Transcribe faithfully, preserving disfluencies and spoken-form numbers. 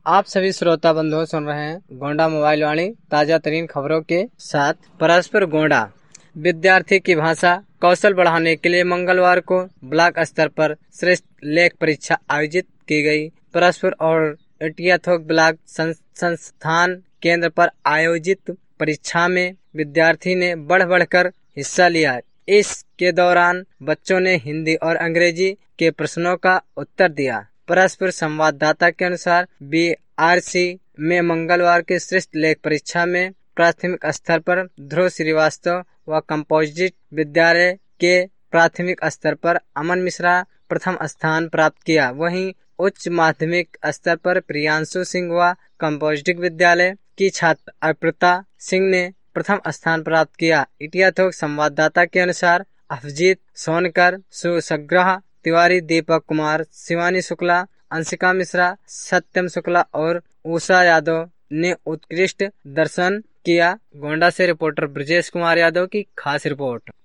आप सभी श्रोता बंधुओं सुन रहे हैं गोंडा मोबाइल वाणी ताजा तरीन खबरों के साथ। परस्पर गोंडा विद्यार्थी की भाषा कौशल बढ़ाने के लिए मंगलवार को ब्लॉक स्तर पर श्रेष्ठ लेख परीक्षा आयोजित की गई। परस्पर और एटियाथोक ब्लॉक संस्थान केंद्र पर आयोजित परीक्षा में विद्यार्थी ने बढ़ बढ़कर हिस्सा लिया। इसके दौरान बच्चों ने हिंदी और अंग्रेजी के प्रश्नों का उत्तर दिया। परस्पर संवाददाता के अनुसार बी आर सी में मंगलवार के श्रेष्ठ लेख परीक्षा में प्राथमिक स्तर पर ध्रुव श्रीवास्तव व कंपोजिट विद्यालय के प्राथमिक स्तर पर अमन मिश्रा प्रथम स्थान प्राप्त किया। वहीं उच्च माध्यमिक स्तर पर प्रियांशु सिंह व कंपोजिट विद्यालय की छात्र अर्पिता सिंह ने प्रथम स्थान प्राप्त किया। इटियाथोक संवाददाता के अनुसार अभिजीत सोनकर, सुसग्रह तिवारी, दीपक कुमार, शिवानी शुक्ला, अंशिका मिश्रा, सत्यम शुक्ला और उषा यादव ने उत्कृष्ट दर्शन किया। गोंडा से रिपोर्टर ब्रजेश कुमार यादव की खास रिपोर्ट।